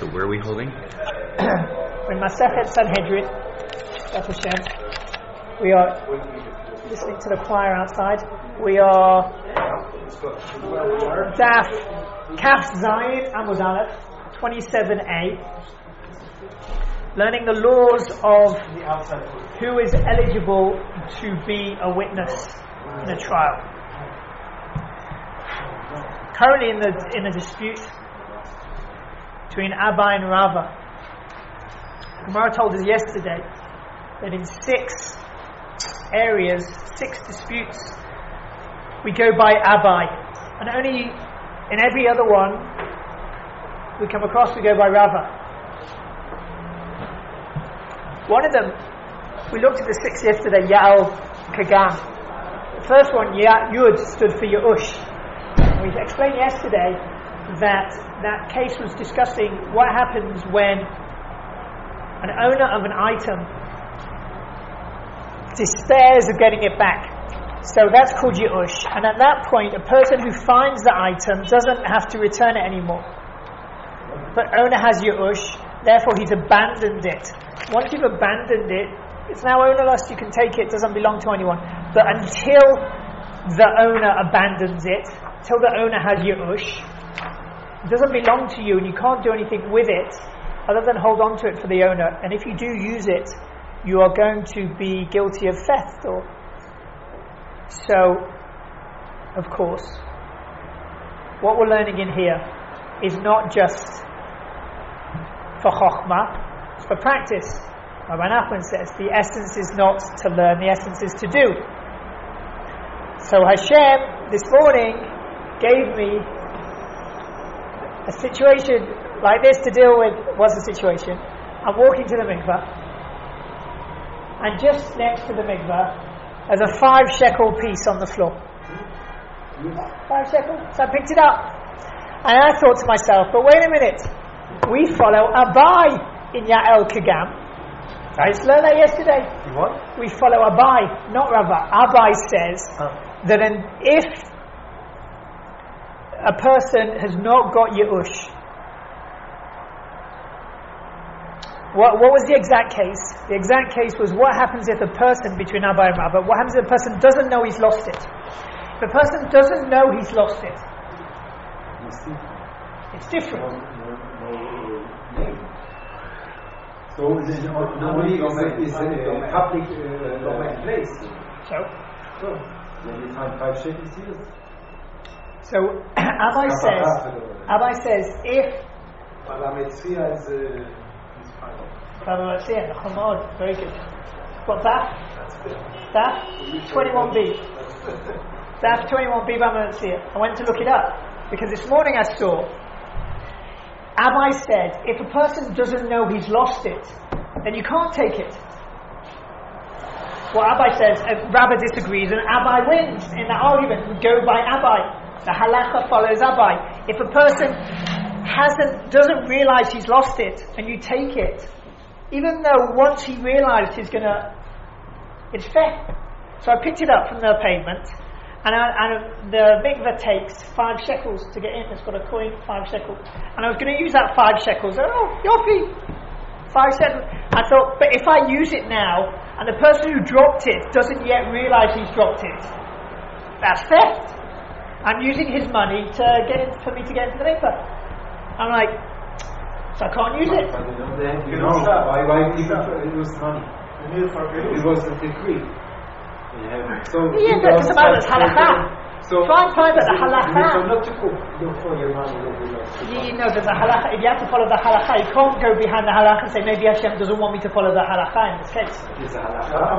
So where are we holding? In Masechet Sanhedrin, Baruch Hashem, we are listening to the choir outside. We are Daf Kaf Zayin Amud Aleph 27a, learning the laws of who is eligible to be a witness in a trial. Currently in a dispute between Abba and Rava. Gemara told us yesterday that in 6 areas, 6 disputes, we go by Abai, and only in every other one we come across, we go by Rava. One of them, we looked at the 6 yesterday, Ya'al Kagam. The first one, Yud, stood for Yu'ush. We explained yesterday that case was discussing what happens when an owner of an item despairs of getting it back. So that's called Yu'ush. And at that point, a person who finds the item doesn't have to return it anymore. But owner has Yu'ush, therefore he's abandoned it. Once you've abandoned it, it's now ownerless, you can take it, doesn't belong to anyone. But until the owner abandons it, till the owner has Yu'ush, it doesn't belong to you and you can't do anything with it other than hold on to it for the owner. And if you do use it, you are going to be guilty of theft. So, of course, what we're learning in here is not just for chokhmah, it's for practice. Rabbi Nachman says the essence is not to learn, the essence is to do. So Hashem this morning gave me a situation like this to deal with. What's the situation? I'm walking to the mikveh, and just next to the mikveh there's a 5 shekel piece on the floor. 5 shekel? So I picked it up, and I thought to myself, but wait a minute, we follow Abai in Ya'el Kagam. I just learned that yesterday. You what? We follow Abai, not Rava. Abai says that if a person has not got Yu'ush, what was the exact case? The exact case was what happens if a person, between Abba and Rava, what happens if a person doesn't know he's lost it? If a person doesn't know he's lost it, it's different. So normally is a public place. So when you find 5 shekels here. So Abai says if very good. What's that? That 21b. That's 21b I went to look it up because this morning I saw Abai said if a person doesn't know he's lost it, then you can't take it. Well, Abai says Rabbi disagrees and Abai wins in that argument. We go by Abai. The halacha follows Abai. If a person doesn't realize he's lost it and you take it, even though once he realized it's fair. So I picked it up from the pavement, and the mikveh takes 5 shekels to get in. It's got a coin, 5 shekels, and I was going to use that 5 shekels. Yofi, 5 shekels. I thought, but if I use it now, and the person who dropped it doesn't yet realize he's dropped it, that's theft. I'm using his money for me to get into the mikveh. I'm like, so I can't use it. Why people use money? It was a decree. Because about this halakha. Fine, but the halakha. So not to look for your money. There's a halakha. If you have to follow the halakha, you can't go behind the halakha and say maybe Hashem doesn't want me to follow the halakha in this case. It's a halakha.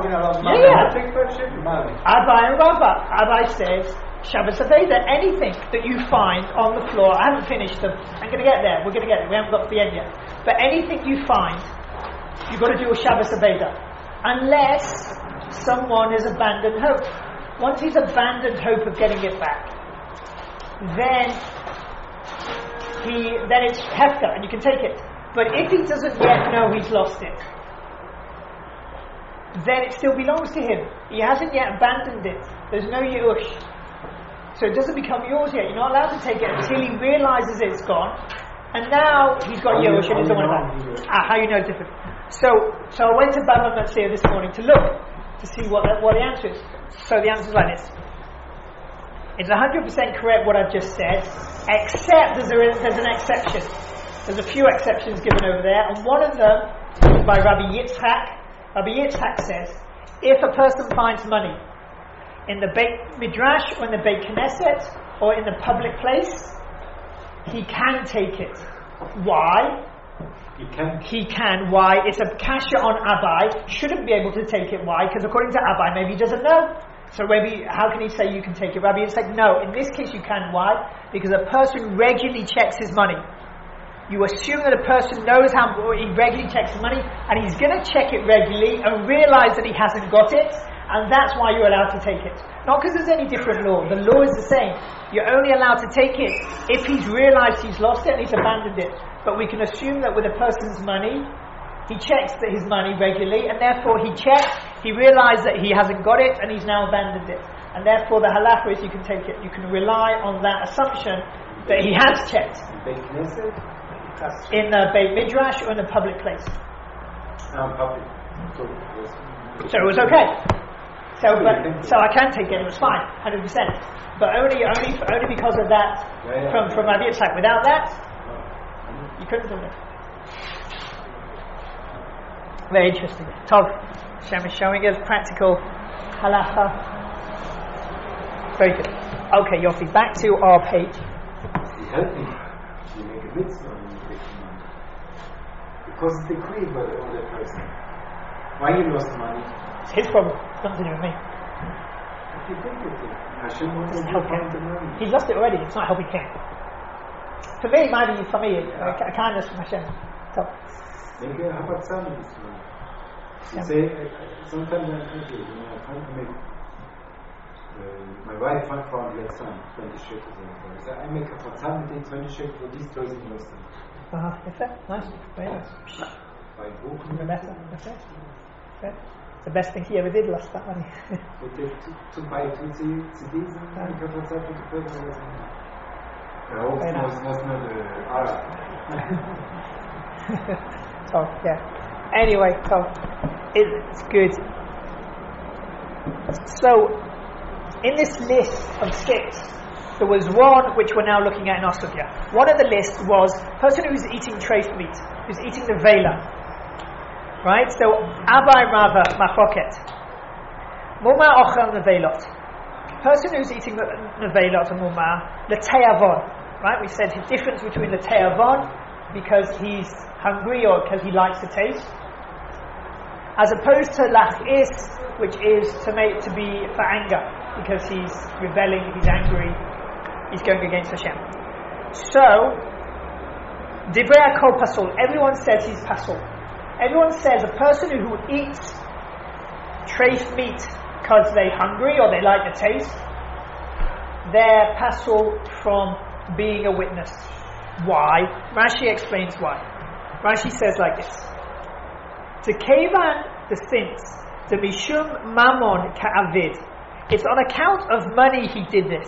Abai and Rava. Abai says Shabbos Aveda, anything that you find on the floor. I haven't finished them. I'm going to get there. We're going to get there. We haven't got to the end yet. But anything you find, you've got to do a Shabbos Aveda, unless someone has abandoned hope. Once he's abandoned hope of getting it back, then it's hefka and you can take it. But if he doesn't yet know he's lost it, then it still belongs to him. He hasn't yet abandoned it. There's no Yu'ush. So it doesn't become yours yet. You're not allowed to take it until he realizes it's gone. And now he's got Yerush and he doesn't want to buy. How you know it's different? So I went to Baba Metzia this morning to look to see what the answer is. So the answer is like this. It's 100% correct what I've just said, except there's an exception. There's a few exceptions given over there, and one of them is by Rabbi Yitzhak. Rabbi Yitzhak says, if a person finds money in the Beit Midrash or in the Beit Knesset or in the public place, he can take it. Why? He can. Why? It's a kasha on Abai. Shouldn't be able to take it. Why? Because according to Abai, maybe he doesn't know. So maybe, how can he say you can take it? Rabbi Yitzhak, no. In this case you can. Why? Because a person regularly checks his money. You assume that a person knows how he regularly checks his money, and he's going to check it regularly and realize that he hasn't got it, and that's why you're allowed to take it. Not because there's any different law. The law is the same. You're only allowed to take it if he's realized he's lost it and he's abandoned it. But we can assume that with a person's money, he checks that his money regularly, and therefore he realized that he hasn't got it, and he's now abandoned it. And therefore the halacha is you can take it. You can rely on that assumption that he has checked. In the Beit Midrash or in a public place. Public. So it was okay. So I can take it. It was fine, 100%. But only because of that from Rabbi Yitzhak. Without that, you couldn't do it. Very interesting. Tov, Hashem is showing us practical halacha. Very good. Okay, Yofi, back to our page. You help me. You make a mitzvah when you take money. Because it's decreed by the other person. Why you lost money? It's his problem. It's nothing to do with me. If you think it, Hashem wants to find the money. He's lost it already. It's not helping him. For me, a kindness from Hashem. So. Maybe how about some of this money? You say, sometimes I'm thinking, I'm trying to make my wife found last time 20 shekels. So I make a fatzah between 20 shekels for these toys in Western. Nice. Very nice. By book. That's it. It's the best thing he ever did, lost that money. To buy 2 CDs and make a fatzah to the person. I hope it was not Arab. So, yeah. Anyway, so it's good. So, in this list of 6, there was one which we're now looking at in our sugya. One of the lists was person who's eating treif meat, who's eating the vela. Right? So, Abai Rava Machoket. Muma ochel nevelot. Person who's eating the nevelot and muma, the te'avon. Right? We said the difference between the te'avon, because he's hungry or because he likes to taste, as opposed to lach'is, which is to be for anger, because he's rebelling, he's angry, he's going against Hashem. So, divrei kol pasul. Everyone says he's pasul. Everyone says a person who eats treif meat because they're hungry or they like the taste, they're pasul from being a witness. Why? Rashi explains why. Rashi says like this: to Kevan the sins, to Mishum Mammon Ka'avid. It's on account of money he did this.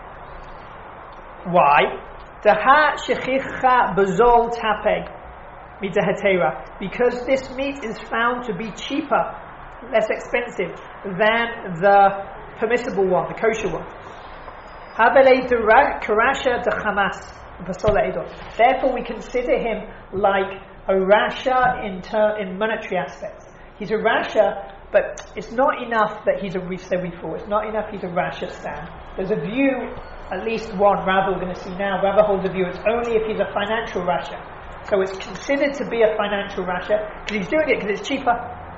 Why? Daha Shechicha Bezol Tapeg Midahatera. Because this meat is found to be cheaper, less expensive than the permissible one, the kosher one. Habele Karasha de Hamas. Therefore, we consider him like a rasha in monetary aspects. He's a rasha, but it's not enough that he's it's not enough he's a rasha stand. There's a view, at least one Rabbi we're going to see now. Rabbi holds a view it's only if he's a financial rasha. So it's considered to be a financial rasha because he's doing it because it's cheaper.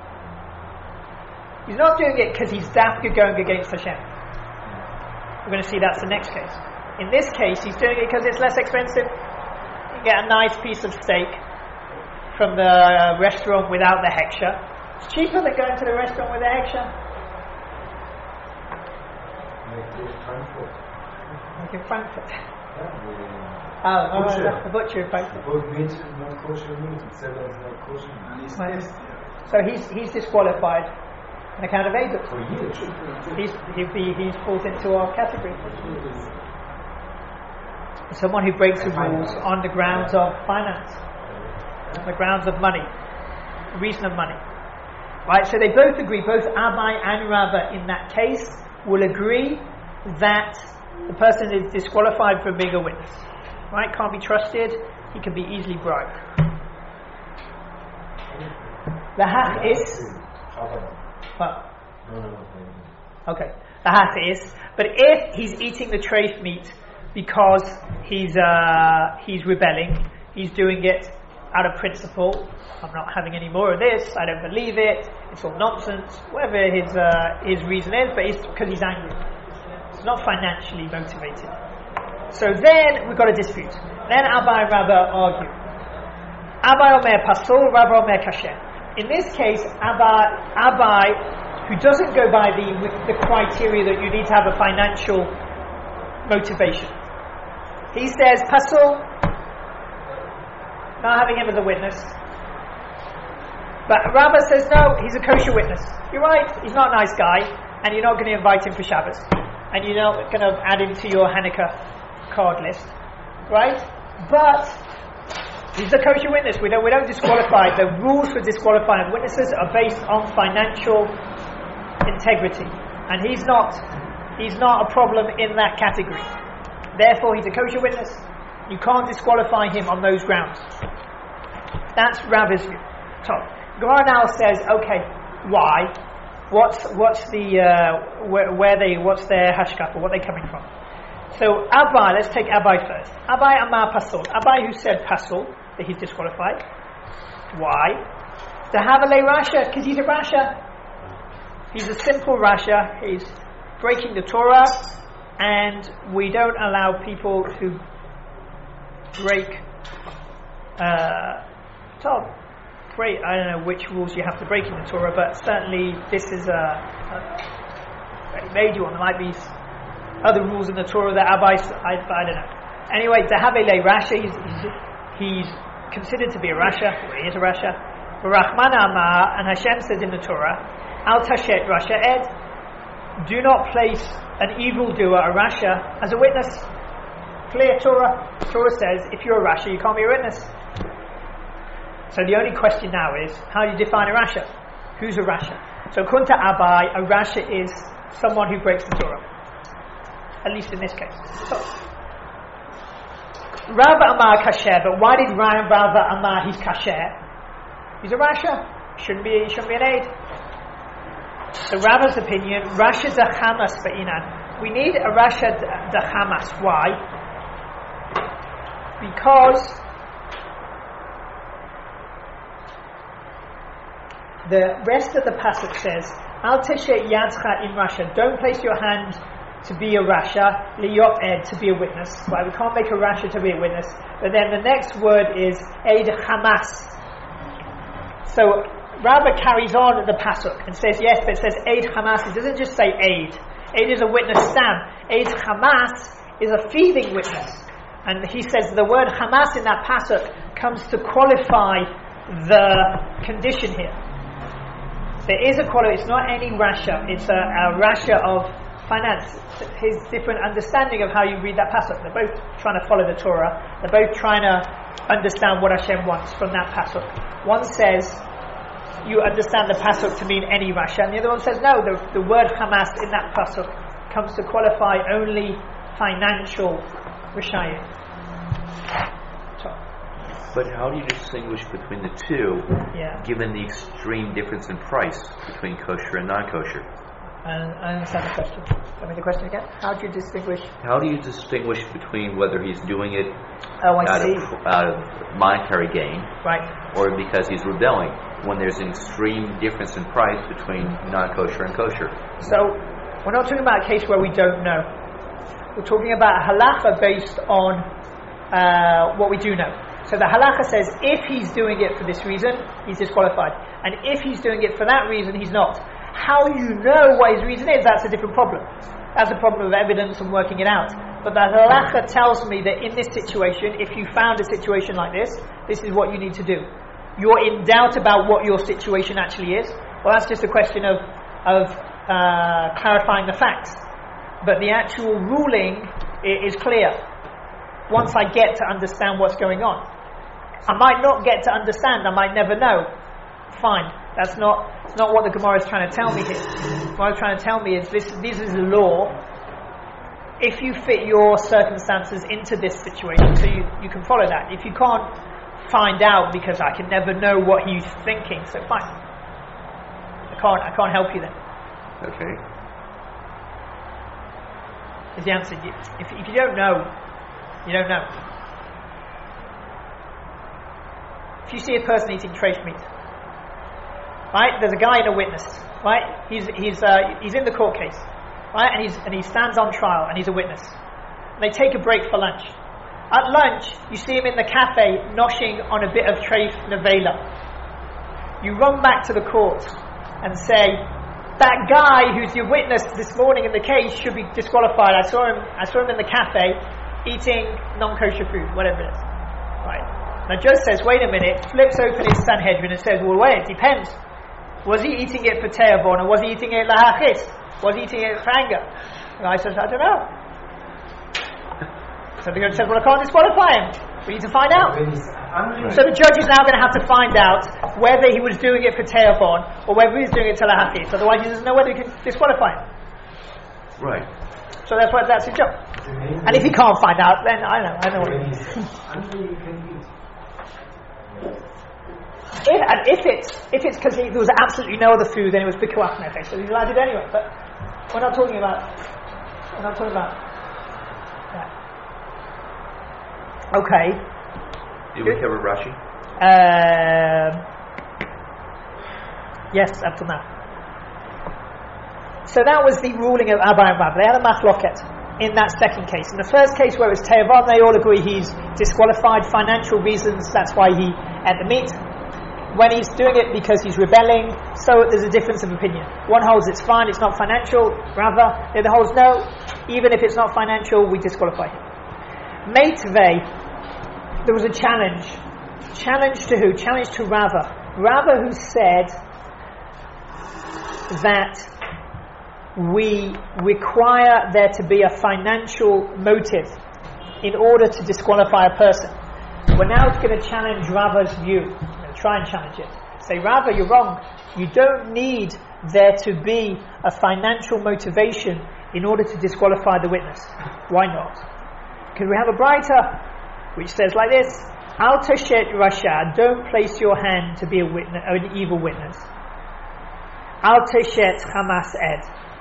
He's not doing it because he's dafka going against Hashem. We're going to see that's the next case. In this case, he's doing it because it's less expensive. You get a nice piece of steak from the restaurant without the heksha. It's cheaper than going to the restaurant with the heksha. Like in Frankfurt. The butcher in Frankfurt. Both meat and not kosher meat, and sell as not kosher meat. Right. So he's disqualified on account of Edut. For years. He's falls into our category. Someone who breaks the rules on the grounds of finance, on the grounds of money, reason of money. Right, so they both agree, both Abai and Rava in that case will agree that the person is disqualified from being a witness. Right, can't be trusted, he can be easily bribed. The hach is... What? Okay, the hach is, but if he's eating the treif meat because he's rebelling, he's doing it out of principle, I'm not having any more of this, I don't believe it, it's all nonsense, whatever his reason is, but it's because he's angry. It's not financially motivated. So then we've got a dispute. Then Abai and Rava argue. Abai omer pasul, Rava omer kasher. In this case, Abai, who doesn't go by the criteria that you need to have a financial motivation, he says pasul, not having him as a witness. But Rava says no, he's a kosher witness. You're right, he's not a nice guy, and you're not going to invite him for Shabbos, and you're not going to add him to your Hanukkah card list, right? But he's a kosher witness. We don't disqualify. The rules for disqualifying witnesses are based on financial integrity, and he's not a problem in that category. Therefore, he's a kosher witness. You can't disqualify him on those grounds. That's Rava's view. Top. Gemara now says, okay, why? What's their hashkafa? What are they coming from? So Abai, let's take Abai first. Abai Amar Pasul. Abai who said Pasul, that he's disqualified. Why? To have a lay Rasha, because he's a Rasha. He's a simple Rasha. He's breaking the Torah, and we don't allow people to break I don't know which rules you have to break in the Torah, but certainly this is a very major one. There might be other rules in the Torah that Abai, I don't know. Anyway, to have a lay Rasha, he's considered to be a Rasha, or he is a Rasha. Rahman Amar, and Hashem says in the Torah, Al Tashet Rasha Ed, do not place an evildoer, a Rasha, as a witness. Clear Torah. Torah says, if you're a Rasha, you can't be a witness. So the only question now is, how do you define a Rasha? Who's a Rasha? So according to Abai, a Rasha is someone who breaks the Torah. At least in this case. So, Rava Amar Kasher, but why did Rava Amar he's Kasher? He's a Rasha. Shouldn't be an aid. So Rava's opinion, Rasha da Hamas Ba'inan. We need a Rasha da Hamas. Why? Because the rest of the passage says, Al teshet yadcha in Rasha. Don't place your hand to be a Rasha, liyot ed, to be a witness. Right? We can't make a Rasha to be a witness. But then the next word is Eid Hamas. So Rava carries on the pasuk and says, yes, but it says Eid Hamas. It doesn't just say Eid. Eid is a witness stand. Eid Hamas is a thieving witness. And he says the word Hamas in that pasuk comes to qualify the condition here. There is a quality, it's not any Rasha, it's a Rasha of finance. His different understanding of how you read that pasuk. They're both trying to follow the Torah. They're both trying to understand what Hashem wants from that pasuk. One says, you understand the pasuk to mean any Rasha, and the other one says, no, the word Hamas in that pasuk comes to qualify only financial Rishayim. But how do you distinguish between the two, given the extreme difference in price between kosher and non-kosher? I understand the question. Tell me the question again. How do you distinguish? How do you distinguish between whether he's doing it out of monetary gain, right, or because he's rebelling, when there's an extreme difference in price between non-kosher and kosher? So, we're not talking about a case where we don't know. We're talking about halacha based on what we do know. So the halacha says, if he's doing it for this reason, he's disqualified. And if he's doing it for that reason, he's not. How you know what his reason is, that's a different problem. That's a problem of evidence and working it out. But the halacha tells me that in this situation, if you found a situation like this is what you need to do. You're in doubt about what your situation actually is. Well, that's just a question of clarifying the facts. But the actual ruling is clear. once I get to understand what's going on. I might not get to understand, I might never know. Fine. That's not what the Gemara is trying to tell me here. What I'm trying to tell me is this is a law. If you fit your circumstances into this situation, so you can follow that. If you can't find out because I can never know what he's thinking, so fine. I can't help you then. Okay. Is the answer. If you don't know, you don't know. If you see a person eating treif meat, right? There's a guy and a witness, right? He's in the court case, right? And he stands on trial and he's a witness. And they take a break for lunch. At lunch, you see him in the cafe noshing on a bit of treif nevela. You run back to the court and say, that guy who's your witness this morning in the case should be disqualified. I saw him in the cafe eating non-kosher food, whatever it is. Right. Now judge says, wait a minute, flips open his Sanhedrin and says, well wait, it depends. Was he eating it for te'avon or was he eating it lahachis? Was he eating it for anger? The guy says, I don't know. So the judge says, well I can't disqualify him. We need to find out. So the judge is now going to have to find out whether he was doing it for te'avon or whether he's doing it to lahachis. Otherwise he doesn't know whether he can disqualify him. Right. So that's his job. And if he can't find out, then I know what it is. If it's because there was absolutely no other food, then it was pikuach nefesh, so he's allowed it anyway. But we're not talking about that. Okay. Did we cover Rashi? Yes, up to now. So that was the ruling of Abba and Rav. They had a machloket in that second case. In the first case where it was te'avon, they all agree he's disqualified. Financial reasons, that's why he ate the meat. When he's doing it because he's rebelling, so there's a difference of opinion. One holds it's fine, it's not financial, Rava. The other holds no, even if it's not financial, we disqualify him. Meitvei, there was a challenge. Challenge to who? Challenge to Rava. Rava who said that we require there to be a financial motive in order to disqualify a person. We're now going to challenge Rava's view. Try and challenge it. Say, Rava, you're wrong. You don't need there to be a financial motivation in order to disqualify the witness. Why not? Because we have a braita which says like this: Al tashet rasha, don't place your hand to be a witness, an evil witness. Al tashet hamas ed.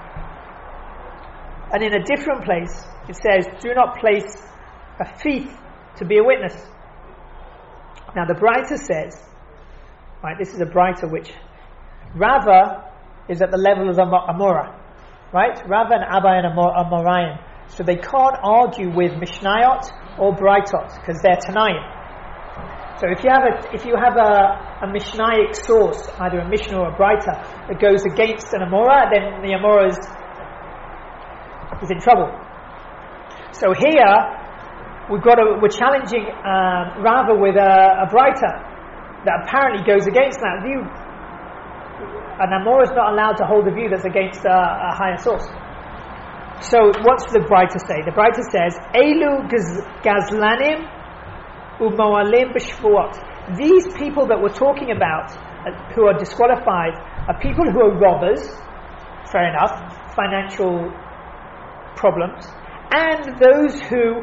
And in a different place it says, do not place a thief to be a witness. Now the braita says, right, this is a braita which Rava is at the level of Amora, right? Rava and Abba and Amoraim, so they can't argue with Mishnayot or Braitot because they're Tanayim. So if you have a Mishnaic source, either a Mishnah or a Braita, that goes against an Amora, then the Amora is in trouble. So here we're challenging Rava with a Braita that apparently goes against that view. An Amora is not allowed to hold a view that's against a higher source. So what's the Braita say? The Braita says, Elu gazlanim u'moalim b'shvuot. These people that we're talking about, who are disqualified, are people who are robbers, fair enough, financial problems, and those who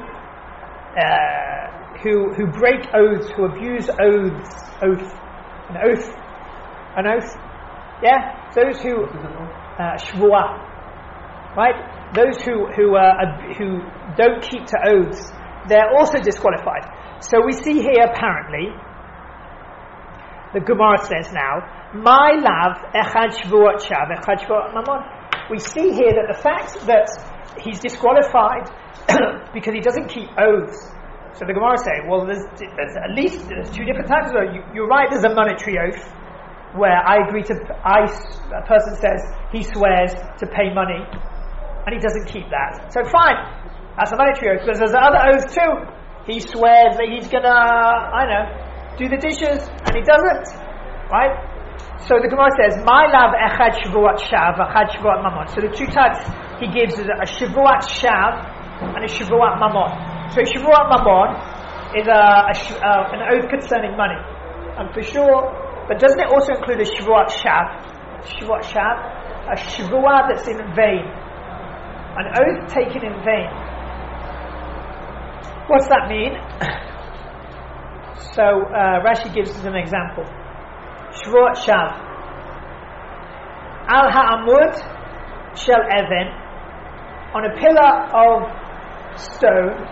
break oaths, who abuse an oath, yeah, those who shvuah, right? Those who don't keep to oaths, they're also disqualified. So we see here apparently, the Gemara says now, my lav echad shvuat shav echad shvuat mamon. We see here that the fact that he's disqualified because he doesn't keep oaths. So the Gemara say, well, there's two different types of oath. You're right, there's a monetary oath where a person says he swears to pay money and he doesn't keep that. So fine, that's a monetary oath. But there's other oath too. He swears that he's gonna, do the dishes and he doesn't, right? So the Gemara says, my lav echad shvuat shav, echad shvuat mamon. So the two types he gives is a shvuat shav and a shvuat mamon. So Shavuot Mammon is an oath concerning money. And for sure, but doesn't it also include a Shavuot Shav? Shavuot Shav? A Shavuot that's in vain. An oath taken in vain. What's that mean? So Rashi gives us an example. Shavuot Shav. Al ha'amud shel even, on a pillar of stone,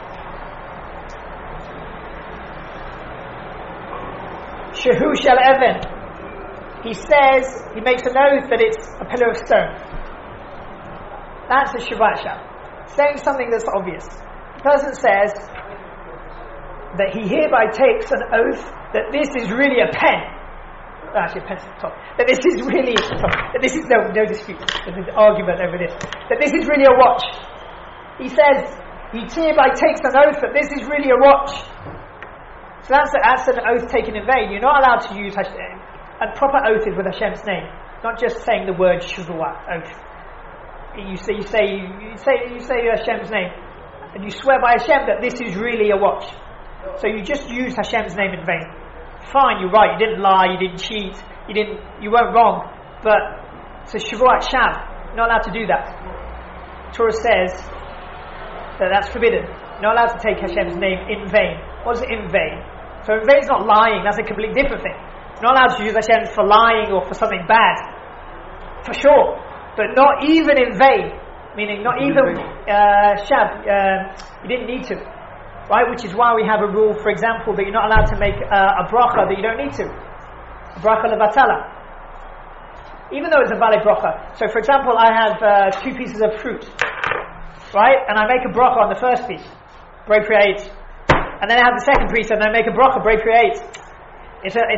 shehu shel even. He says, he makes an oath that it's a pillar of stone. That's a Shavuot Shav. Saying something that's obvious. The person says that he hereby takes an oath that this is really a pen. Actually, a pen's at the top. That this is really that this is no dispute. There's an argument over this. That this is really a watch. He says he hereby takes an oath that this is really a watch. So that's an oath taken in vain. You're not allowed to use a proper oath is with Hashem's name, not just saying the word Shavuot oath. You say Hashem's name, and you swear by Hashem that this is really a watch. So you just use Hashem's name in vain. Fine, you're right. You didn't lie. You didn't cheat. You weren't wrong. But it's a Shavuot Shav. You're not allowed to do that. Torah says that that's forbidden. You're not allowed to take Hashem's name in vain. What is it in vain? So in vain is not lying. That's a completely different thing. You're not allowed to use Hashem for lying or for something bad. For sure. But not even in vain. Meaning not even Shav. You didn't need to. Right? Which is why we have a rule, for example, that you're not allowed to make a bracha that you don't need to. A bracha levatala. Even though it's a valid bracha. So for example, I have 2 pieces of fruit. Right? And I make a bracha on the first piece. Break create. And then I have the second piece and I make a bracha, break create. It's a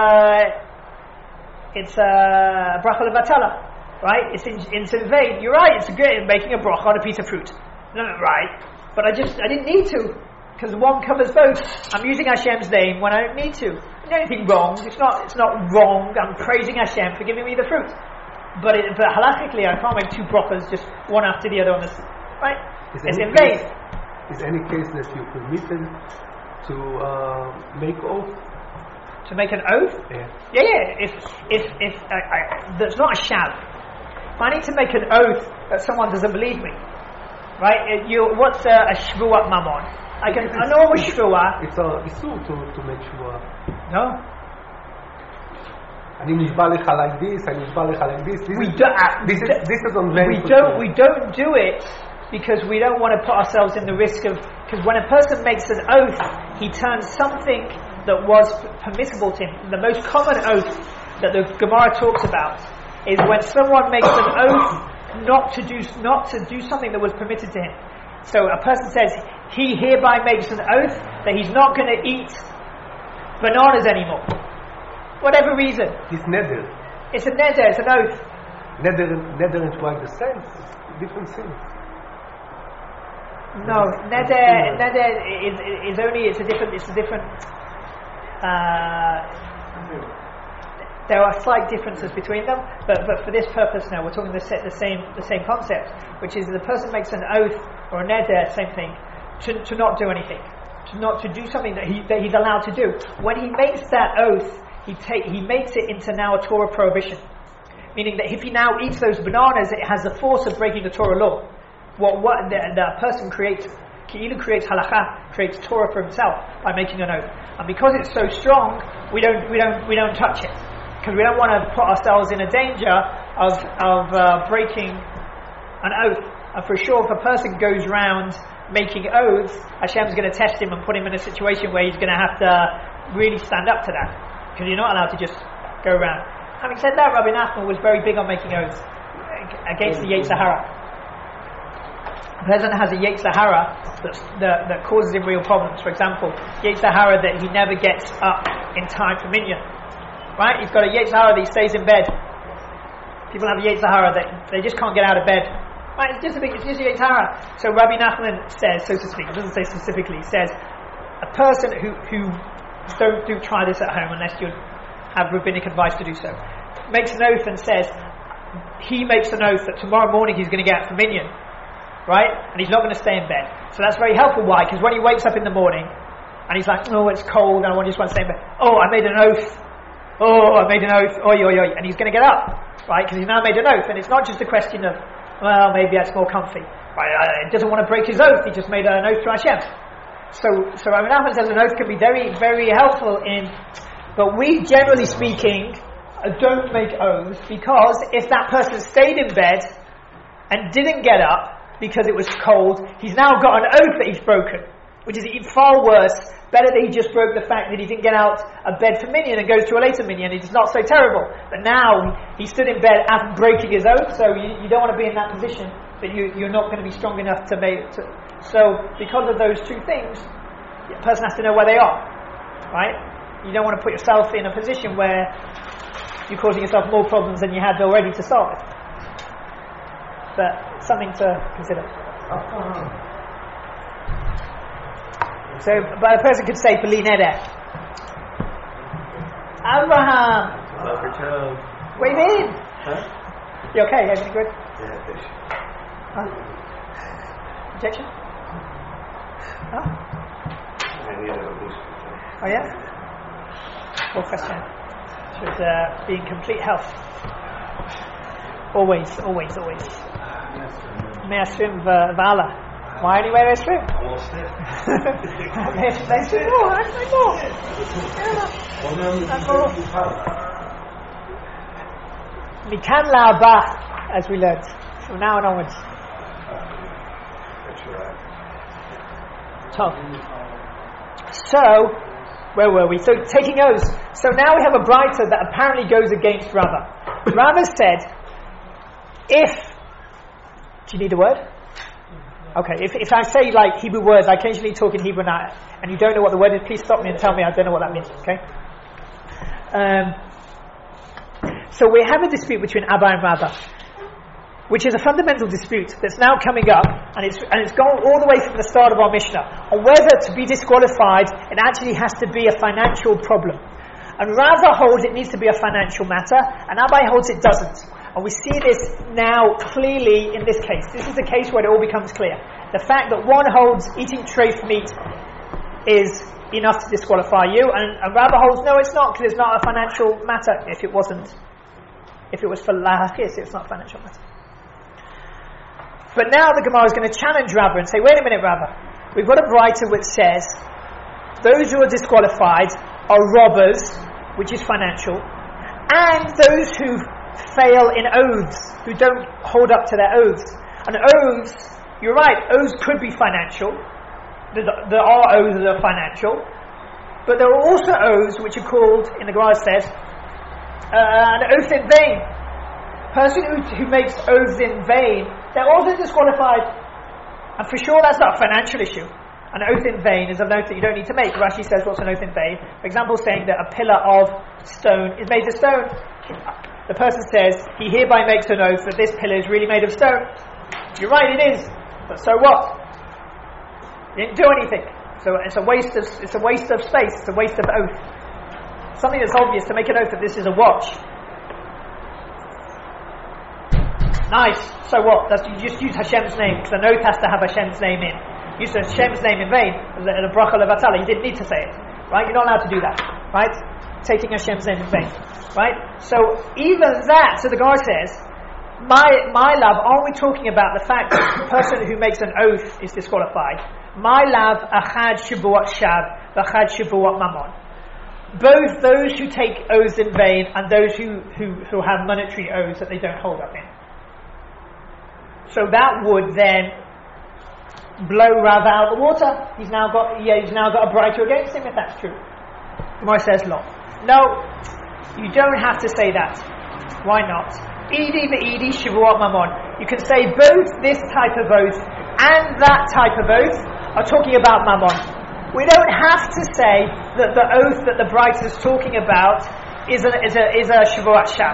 bracha levatala. Right? It's in vain. You're right, it's good making a bracha on a piece of fruit. No, right. But I didn't need to. Because one covers both. I'm using Hashem's name when I don't need to. There's anything wrong. It's not wrong. I'm praising Hashem for giving me the fruit. But halachically, I can't make 2 brachas just one after the other on this. Right? It's in vain. Is any case that you permitted to make oath? To make an oath? Yeah. If that's not a shav. If I need to make an oath that someone doesn't believe me, right? What's a shvuat mammon? A normal shvuah. It's a issur to make shvuah. No. אני נשבע לך like this, אני נשבע לך like this. This is on we don't do it because we don't want to put ourselves in the risk of, because when a person makes an oath, he turns something that was permissible to him. The most common oath that the Gemara talks about is when someone makes an oath not to do something that was permitted to him. So a person says he hereby makes an oath that he's not going to eat bananas anymore. Whatever reason. It's neder. It's a neder, it's an oath. Neder and shvuah the same. Different things. No, neder is only, it's a different there are slight differences between them, but for this purpose now we're talking the same concept, which is the person makes an oath or a neder, same thing, to not do anything, to do something that he's allowed to do. When he makes that oath, he makes it into now a Torah prohibition, meaning that if he now eats those bananas, it has the force of breaking the Torah law. What the person creates, Ki'ilu creates halakha, creates Torah for himself by making an oath, and because it's so strong, we don't touch it, because we don't want to put ourselves in a danger of breaking an oath. And for sure, if a person goes round making oaths, Hashem's going to test him and put him in a situation where he's going to have to really stand up to that, because you're not allowed to just go around. Having said that, Rabbi Nachman was very big on making oaths against the Yetzer Hara. A person has a Yetzer Hara that causes him real problems. For example, Yetzer Hara that he never gets up in time for minyan. Right? He's got a Yetzer Hara that he stays in bed. People have a Yetzer Hara that they just can't get out of bed. Right? It's just a Yetzer Hara. So Rabbi Nachman says, so to speak, it doesn't say specifically, he says, a person who don't try this at home unless you have rabbinic advice to do so, makes an oath and says, he makes an oath that tomorrow morning he's going to get out for minyan. right? And he's not going to stay in bed. So that's very helpful. Why? Because when he wakes up in the morning and he's like, oh, it's cold and I just want to stay in bed. Oh, I made an oath. Oh, I made an oath. Oi, oi, oi. And he's going to get up, right? Because he's now made an oath. And it's not just a question of, well, maybe that's more comfy. Right? He doesn't want to break his oath. He just made an oath to Hashem. So Rabbi Nachman says an oath can be very, very helpful but we, generally speaking, don't make oaths, because if that person stayed in bed and didn't get up because it was cold, he's now got an oath that he's broken, which is far worse. Better that he just broke the fact that he didn't get out of bed for minyan and goes to a later minyan. It's not so terrible. But now he stood in bed after breaking his oath, so you don't want to be in that position that you're not going to be strong enough to make it. So because of those two things, the person has to know where they are, right? You don't want to put yourself in a position where you're causing yourself more problems than you had already to start with. But something to consider. So, but a person could say, B'li neder. Abraham! What do you mean? Huh? You okay? Everything good? Yeah, fish. Objection? Huh? I need a boost. Oh yeah? Poor question. Should be in complete health. Always. Me'ashrim v'ala. Why anyway me'ashrim? Me'ashrim? No, I'm more. Mikan la'aba, as we learned, from now on onwards. So, where were we? So, taking oaths. So now we have a braita that apparently goes against Rava. Rava said, do you need a word? Okay, if I say like Hebrew words, I occasionally talk in Hebrew now, and you don't know what the word is, please stop me and tell me I don't know what that means, okay? So we have a dispute between Abba and Rava, which is a fundamental dispute that's now coming up, and it's gone all the way from the start of our Mishnah, on whether to be disqualified it actually has to be a financial problem. And Rava holds it needs to be a financial matter, and Abba holds it doesn't. And we see this now clearly in this case. This is the case where it all becomes clear. The fact that one holds eating treif meat is enough to disqualify you, and Rava holds no, it's not, because it's not a financial matter. If it was for lahachis, it's not a financial matter. But now the Gemara is going to challenge Rava and say, wait a minute, Rava, we've got a braita which says those who are disqualified are robbers, which is financial, and those who fail in oaths, who don't hold up to their oaths. And oaths, you're right, oaths could be financial. There are oaths that are financial, but there are also oaths which are called, in the Gemara says, an oath in vain. Person who makes oaths in vain, they're also disqualified. And for sure that's not a financial issue. An oath in vain is an oath that you don't need to make. Rashi says what's an oath in vain? For example, saying that a pillar of stone is made of stone. The person says, he hereby makes an oath that this pillar is really made of stone. You're right, it is. But so what? You didn't do anything. So it's a waste of space, it's a waste of oath. Something that's obvious, to make an oath that this is a watch. Nice. So what? You just use Hashem's name, because an oath has to have Hashem's name in. You used Hashem's name in vain, the bracha levatala, you didn't need to say it. Right? You're not allowed to do that. Right? Taking Hashem's name in vain. Right? So even that, so the Gemara says, my love, aren't we talking about the fact that the person who makes an oath is disqualified? My love, achad shibuat shav, v'achad shibuat mammon. Both those who take oaths in vain and those who have monetary oaths that they don't hold up in. So that would then blow Rav out of the water. He's now got a braita against him if that's true. Gemara says, no, you don't have to say that. Why not? Idi ve'idi shivuat mammon. You can say both this type of oath and that type of oath are talking about mammon. We don't have to say that the oath that the braita is talking about is a shivuat shav.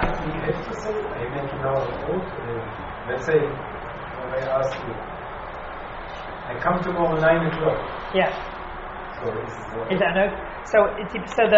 Let's say when I ask you, I come tomorrow 9 o'clock. Yeah. So is that an oath? So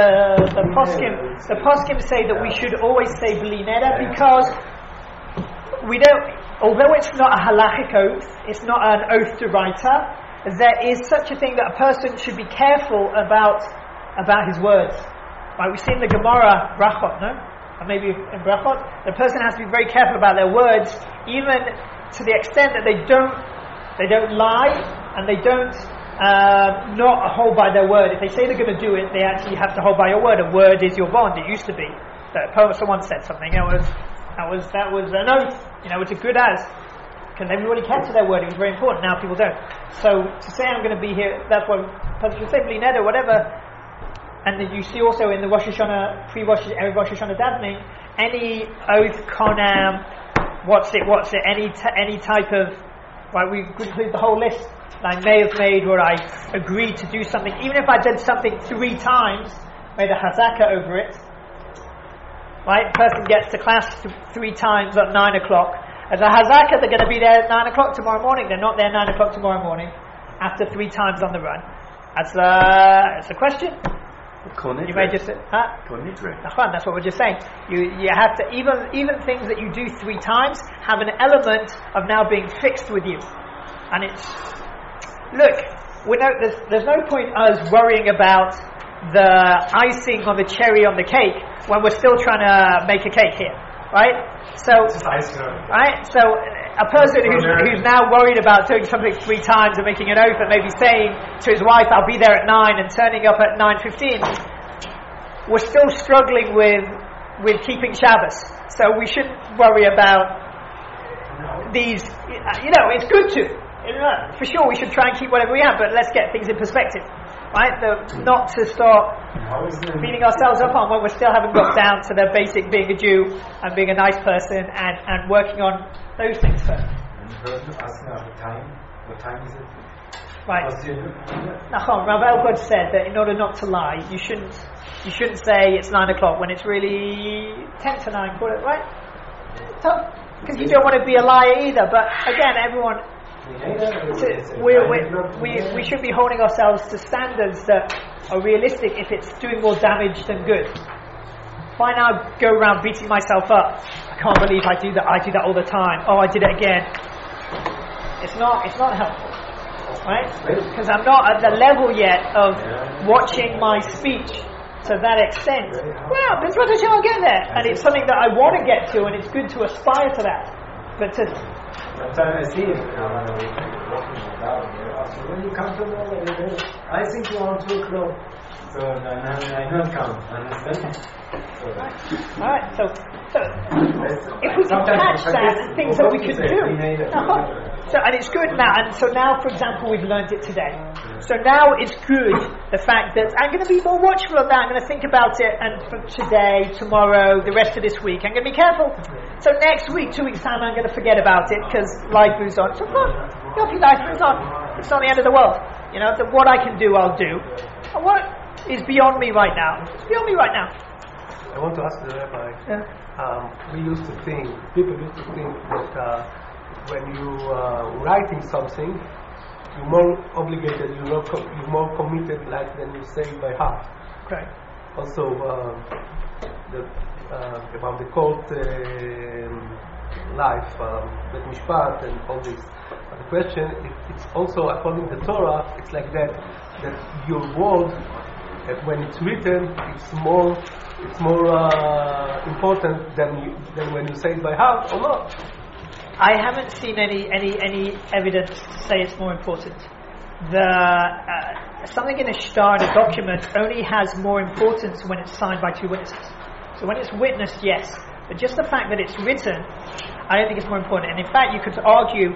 the poskim say that we should always say B'li neder because we don't, although it's not a halachic oath, it's not an oath to writer, there is such a thing that a person should be careful about his words. Right, we see in the Gemara, Brachot, no? Or maybe in Brachot, the person has to be very careful about their words, even to the extent that they don't lie, and they don't not hold by their word. If they say they're going to do it, they actually have to hold by your word. A word is your bond. It used to be that someone said something. That was an oath. It's a good as, because everybody kept to their word. It was very important. Now people don't. So to say I'm going to be here, that's what you say, Bli Neder, whatever. And then you see also in the Rosh Hashanah, every Rosh Hashanah davening, any oath, konam, what's it, any type of, right, we include the whole list that I may have made, where I agreed to do something, even if I did something 3 times, made a hazaka over it. Right, person gets to class 3 times at 9 o'clock. As a hazaka, they're going to be there at 9 o'clock tomorrow morning. They're not there 9 o'clock tomorrow morning after 3 times on the run. That's a question. You may just say, that's what we're just saying. You have to, even things that you do 3 times have an element of now being fixed with you. And it's, look, there's no point us worrying about the icing on the cherry on the cake when we're still trying to make a cake here, right? So a person who's now worried about doing something 3 times and making an oath and maybe saying to his wife, I'll be there at 9 and turning up at 9:15, we're still struggling with keeping Shabbos. So we shouldn't worry about these, it's good to. For sure we should try and keep whatever we have, but let's get things in perspective. Right? Not to start beating ourselves up on when we still haven't got down to the basic being a Jew and being a nice person and working on those things first. And the person asking about time, what time is it? Right. Nachon, Rav Elgod said that in order not to lie, you shouldn't say it's 9 o'clock when it's really 10 to 9, call it, right? Because you don't want to be a liar either, but again, everyone, we should be holding ourselves to standards that are realistic if it's doing more damage than good. If I now go around beating myself up, I can't believe I do that all the time. Oh, I did it again. It's not helpful, right? Because I'm not at the level yet of watching my speech to that extent. Well, that's what I'll get there, and it's something that I want to get to, and it's good to aspire to that. But sometimes I see it walking down here. So when you come to know, I think you want 2 o'clock. So I don't come. Understand? Alright, so if we can catch that, things that we can do. And it's good now. And so now, for example, we've learned it today. So now it's good, the fact that I'm going to be more watchful of that. I'm going to think about it, and for today, tomorrow, the rest of this week, I'm going to be careful. So next week, 2 weeks' time, I'm going to forget about it because life moves on. So life moves on. It's not the end of the world. What I can do, I'll do. And what is beyond me right now? It's beyond me right now. I want to ask the Rabbi. People used to think that when you writing something, you're more obligated, you're more committed, like than you say it by heart. Okay. Also, about the court life, Bet Mishpat, and all this. But the question, it's also according to the Torah, it's like that your word, when it's written, it's more important than when you say it by heart or not. I haven't seen any evidence to say it's more important. Something in a shtar, in a document, only has more importance when it's signed by 2 witnesses. So when it's witnessed, yes. But just the fact that it's written, I don't think it's more important. And in fact, you could argue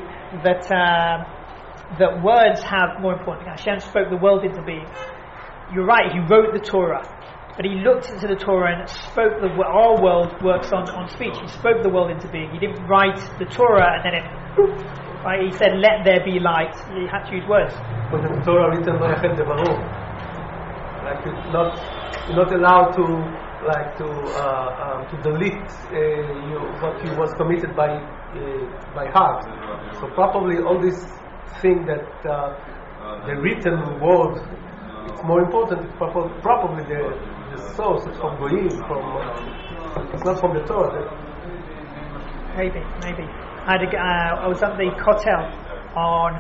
that words have more importance. Hashem spoke the world into being. You're right, he wrote the Torah, but he looked into the Torah and spoke our world works on speech. He spoke the world into being. He didn't write the Torah and then right? He said, let there be light. He had to use words. But the Torah written by Hashem Devarim. Like you're not allowed to delete what you was committed by heart. So probably all this thing that the written word, it's more important. Probably the source is from Goyim, it's not from the Torah. Maybe. I was at the Kotel on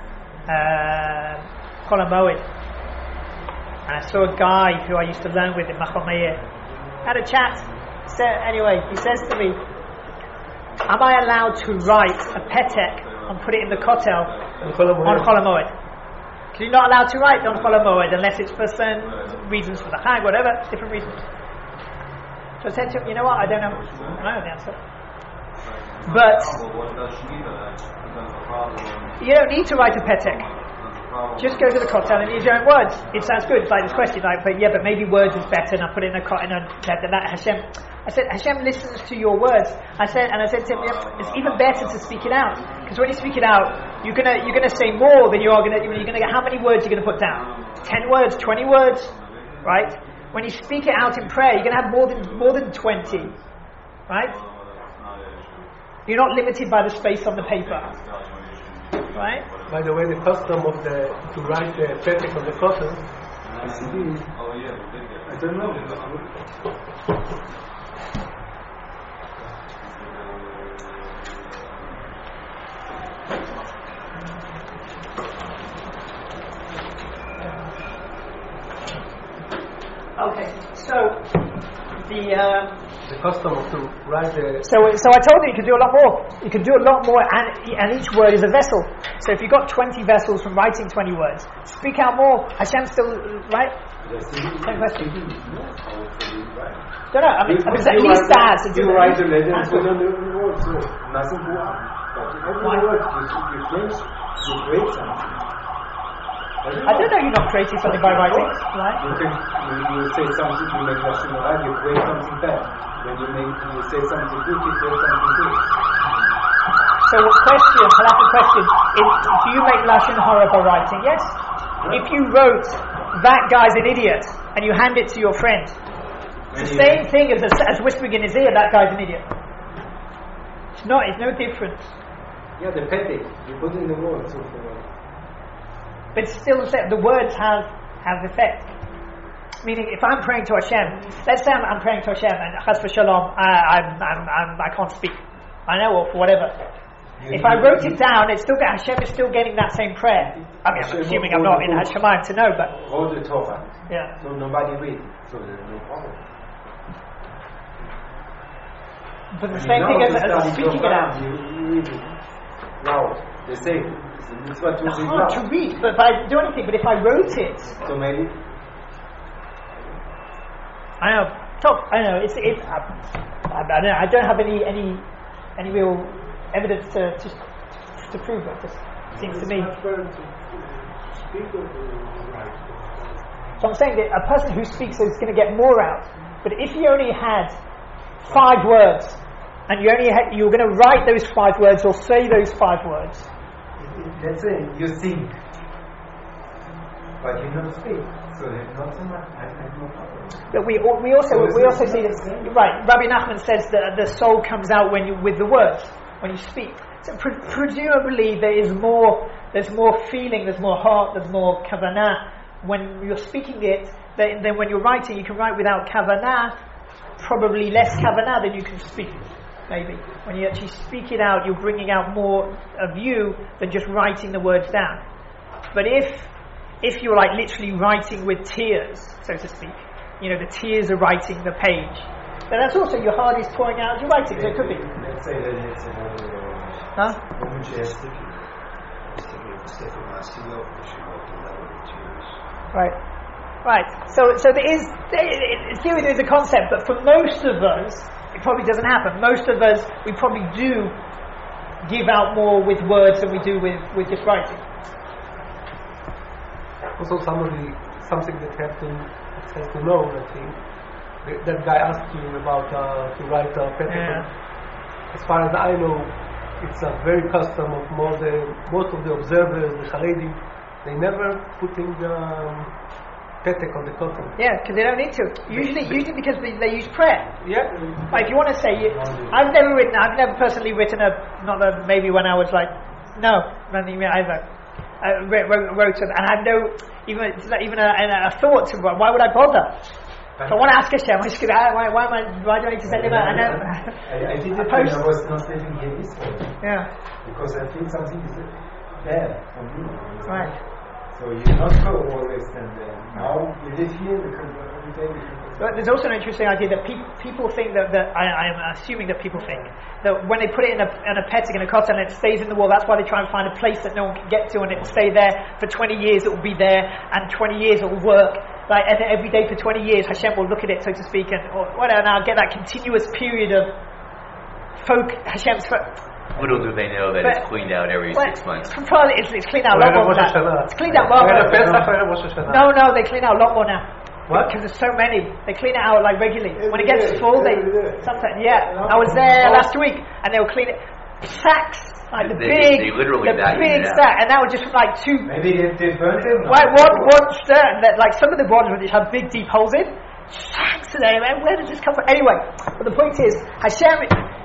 Chol HaMoed, and I saw a guy who I used to learn with in Machal Meir. Had a chat. Anyway, he says to me, am I allowed to write a petek and put it in the Kotel on Chol HaMoed? Because you're not allowed to write on Chol HaMoed unless it's for certain reasons, for the Chag, whatever, different reasons. So I said to him, you know what, I don't know the answer. But you don't need to write a petek. Just go to the Kotel and use your own words. It sounds good. It's like this question, but maybe words is better, and I put it in a that Hashem. I said Hashem listens to your words. I said to him, it's even better to speak it out, because when you speak it out, you're gonna say more than you're gonna get. How many words you're gonna put down? 10 words, 20 words, right? When you speak it out in prayer, you're gonna have more than 20, right? You're not limited by the space on the paper, right? By the way, the custom of to write the petek on the cotton. I don't know. Okay, so the custom of to write the. So I told you could do a lot more. You could do a lot more, and each word is a vessel. So if you've got 20 vessels from writing 20 words, speak out more. Hashem still, right? Same question. Don't know. I mean, at least that. You write the letter and put on the word, so nothing go up. But every word you change, you break something. I don't know. You're not creating something by writing, right? You say something, you make lashon hara, you create something bad. When you say something good, you create something good. So halakhic question is: do you make lashon hara by writing? Yes. If you wrote "that guy's an idiot" and you hand it to your friend, it's the same thing as whispering in his ear, "that guy's an idiot." It's not. It's no difference. Yeah, the petek you put in the word. So but still, the words have effect. Meaning, if I'm praying to Hashem, let's say I'm praying to Hashem, and Chas v'Shalom, I can't speak. I know, or whatever. If I wrote it down, Hashem is still getting that same prayer. I mean, I'm assuming I'm not in Hashemayim to know, but hold the Torah. Yeah. So nobody reads, so there's no problem. But the same thing as speaking it out. You read it loud. The same. It's hard to read, but if I do anything. But if I wrote it, so maybe. I know. I know. It's. I don't know. I don't have any real evidence to prove it. Just seems to me. So I'm saying that a person who speaks is going to get more out. But if you only had 5 words, and you're going to write those 5 words or say those 5 words. Let's say you sing, but you don't speak, so there's not so much. I have no problem. But we also see this, right? Rabbi Nachman says that the soul comes out with the words when you speak. So presumably there's more feeling, there's more heart, there's more kavanah when you're speaking it than when you're writing. You can write without kavanah, probably less kavanah than you can speak. Maybe when you actually speak it out, you're bringing out more of you than just writing the words down. But if you're like literally writing with tears, so to speak, the tears are writing the page, then that's also your heart is pouring out as you're writing. So it could be. Let's say that it's Right. So there is, in theory, there is a concept, but for most of us, it probably doesn't happen. Most of us, we probably do give out more with words than we do with just writing. Also, something that has to know, I think. That guy asked you about to write a petek. Yeah. As far as I know, it's a very custom of most of the observers, the Haredim, they never put in the petek on the cotton. Yeah, because they don't need to. Usually because they use prayer. Yeah. Like if you want to say, I've never personally written maybe when I was like, nothing either. I wrote it, and I have no even a thought to why would I bother? So I want to ask Hashem, why do I need to send him out? I did it when I was not living here this way. Yeah. Because I feel something is there for me. Right. So you not go always and now you live here because every day we can. But there's also an interesting idea that people think that I'm assuming that people think that when they put it in a petting in a cotton and it stays in the wall, that's why they try and find a place that no one can get to, and it will stay there for 20 years. It will be there, and 20 years it will work. Like every day for 20 years, Hashem will look at it, so to speak, and whatever. Now get that continuous period of Hashem's. Little do they know that it's cleaned out every 6 months. Probably it's cleaned out a lot more now. It's cleaned out a lot more. No, they clean out a lot more now. What? Because there's so many. They clean it out like regularly. When it gets full, they sometimes. Yeah, I was there last week, and they will clean it. Sacks, like the big sack, and that was just from like two. Maybe they burned them. Right, one certain that like some of the ones which have big deep holes in. Sacks of them. Where does this come from? Anyway, but the point is, Hashem.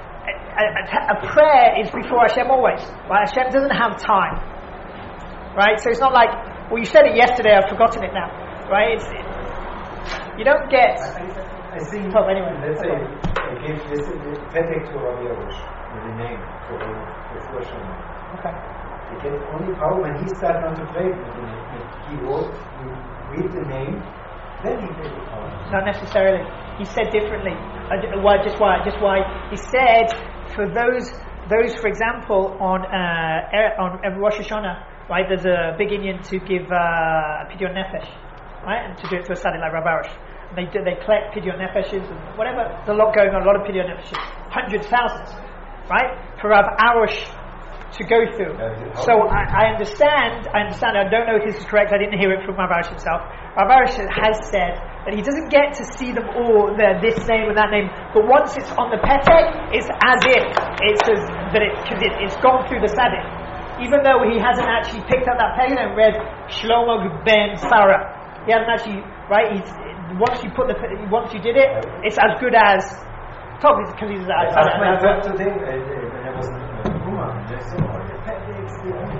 A prayer is before Hashem always, right? Hashem doesn't have time, right? So it's not like, well, you said it yesterday, I've forgotten it now, right? You don't get. I think. Oh, anyway, let's say I gave this Petek to Rabbi Arush with the name for the first one. Okay. He gets only power when he started not to play with the name. He wrote, you read the name, then he gets the power. Not necessarily. He said differently. Just why? He said. For those, for example, on Rosh Hashanah, right? There's a big Indian to give Pidyon Nefesh, right? And to do it to a Sadiq like Rav Arush. They collect Pidyon Nefeshes and whatever. There's a lot going on, a lot of Pidyon Nefeshes, hundreds, thousands, right? For Rav Arush to go through. So I understand. I don't know if this is correct. I didn't hear it from Rav Arush himself. Rav Arush has said that he doesn't get to see them all, this name and that name, but once it's on the Petek, it's as if it says that it's gone through the Sadiq. Even though he hasn't actually picked up that pagan and read Shlomo ben Sarah. He hasn't actually, right? Once you did it, it's as good as probably because he's as today when I was in Puma, they said, oh, the Petek is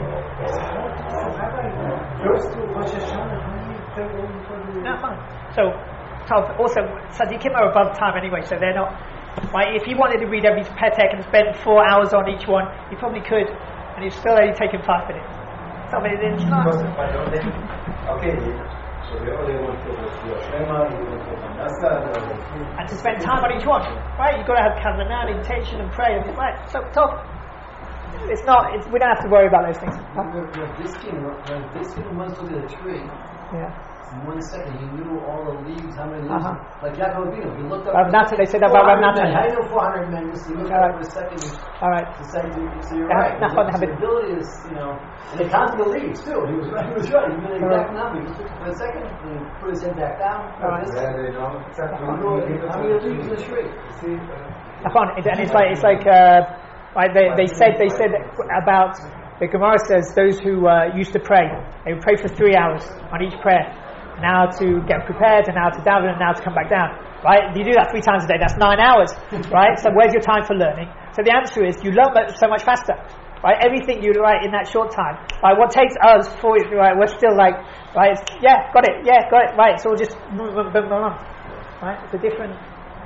close to Rosh Hashanah. No, fine. So also, Tzaddikim are above time anyway, so they're not. Right? If he wanted to read every Petek and spend 4 hours on each one, he probably could, and he's still only taken 5 minutes. So it's not. Okay, so the only one for Shema, and to spend time on each one, right? You've got to have kavanah, intention, and prayer. Right? So tough. It's not. We don't have to worry about those things. When this king went to the tree. Yeah. In 1 second, he knew all the leaves, how many leaves. Like Yaakov Avinu, he looked up. Rav Natan, they said that about Rav Natan. I know 400 men. He looked up for a second. All right. So you're right. The ability is, and they counted the leaves too. He was right. He knew the exact number. He just took it for a second and he put his head back down. All right. How many leaves in the tree? And it's like they said about. The Gemara says those who used to pray, they would pray for 3 hours on each prayer. Now to get prepared, and now to daven, and now to come back down. Right? You do that 3 times a day. That's 9 hours. Right? So where's your time for learning? So the answer is you learn so much faster. Right? Everything you write in that short time. Right? What takes us 40? Right? We're still like, right? Yeah, got it. Yeah, got it. Right? So we'll just right? It's a different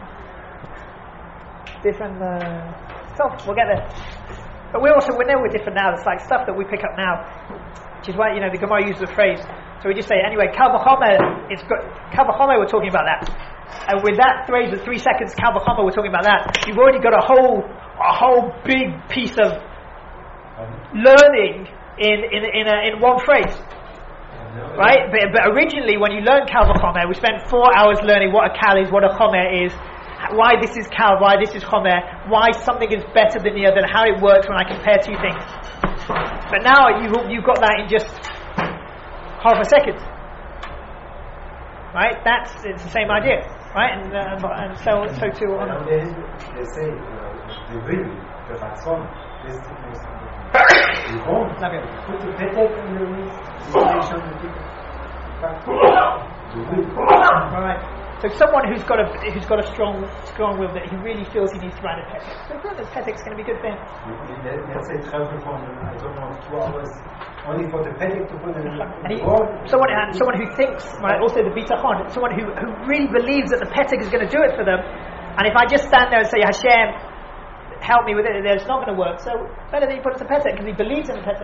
stuff. We'll get there. But we know we're different now. It's like stuff that we pick up now, which is why the Gemara uses the phrase. So we just say anyway. Kal v'chomer, it's good. Kal v'chomer, we're talking about that, and with that phrase of 3 seconds, kal v'chomer, we're talking about that. You've already got a whole big piece of learning in one phrase, right? But originally, when you learn kal v'chomer, we spent 4 hours learning what a kal is, what a chomer is. Why this is kal, why this is chomer, why something is better than the other, and how it works when I compare 2 things. But now you've got that in just half a second, right? It's the same idea, right? And so too on. Nowadays they say the will, the ratzon, is the most important. You won't put the Petek in the situation. The will. All right. So someone who's got a strong will that he really feels he needs to write a petek. So the petek's going to be good for him. Let's say travel from, I don't know, 2 hours only for the petek to put in the someone who thinks, right, also the bitachon, someone who really believes that the petek is going to do it for them, and if I just stand there and say, Hashem, help me with it, it's not going to work. So better that he puts a petek because he believes in the petek.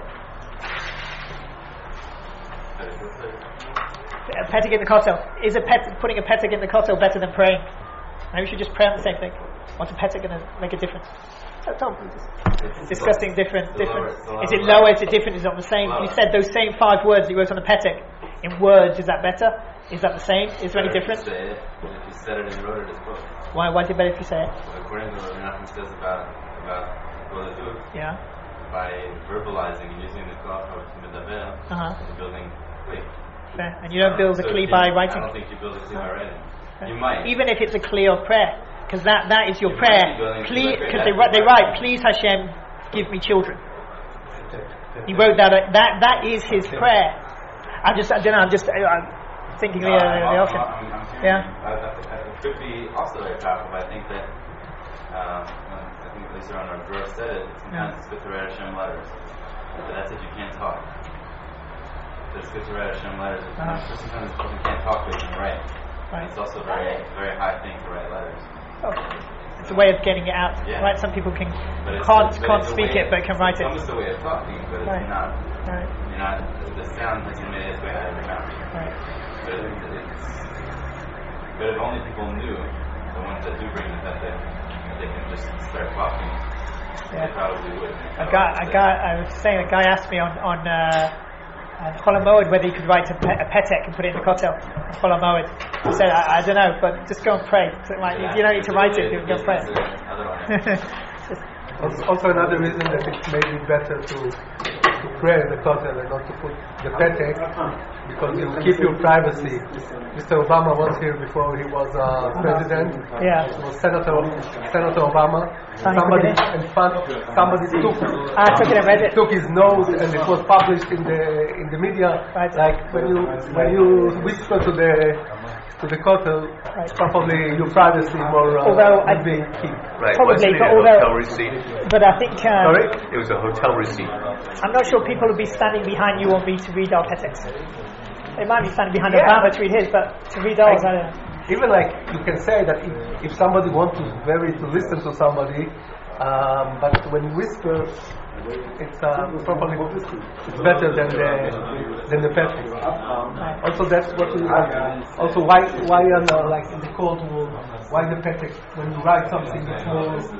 A petek in the kotel. Is putting a petek in the kotel better than praying? Maybe we should just pray on the same thing. What's a petek going to make a difference? So Tom, discussing different. Is it lower? Is it different? Is it on the same? You said those same 5 words you wrote on the petek. In words, is that better? Is that the same? Is there any difference? If you said it and wrote it as well. Why is it better if you say it? According to what Menachem says about Goladut, by verbalizing and using the cloth of Medaber, you're building clay. And you don't build a kli by writing. I don't think you build a kli by writing. You might. Even if it's a kli of prayer, because that is your prayer. Because they write, please Hashem, give me children. He wrote that. That is his prayer. I'm thinking the option. It could be also very powerful, but I think that at least around our Dora said it. Sometimes it's good to write Hashem letters, but that's if you can't talk. It's good to write Hashem letters. Sometimes if you can't talk, but you can write. Right. It's also a very, very high thing to write letters. It's a way of getting it out. Yeah. Right? Some people can't speak it, but can write it. It's almost a way of talking, but it's not. Right. You're not. The sound that you made is way out of your mouth. Right. But if only people knew, the ones that do bring the petek, they can just start talking. They probably would. I was saying, a guy asked me on Chol HaMoed whether he could write a petek and put it in the kotel. Chol HaMoed. He said, I don't know, but just go and pray. So you don't need to write it, you can go pray. Also another reason that it may be better to pray in the kotel and not to put the petek, because you keep your privacy. Mr. Obama was here before he was president. Yeah. It was Senator Obama. Somebody took his note, and it was published in the media. Right. Like when you whisper to the kotel, probably your privacy more being kept. Right. Probably, Wasn't it a hotel receipt? But I think sorry? It was a hotel receipt. I'm not sure people would be standing behind you or me to read our peteks. They might be standing behind Obama to read his, but to read ours, I don't know. Even like you can say that if somebody wants to listen to somebody, but when you whisper, it's probably it's better than the petek. Also, that's what we also why like in the cold war, why the petek when you write something it's more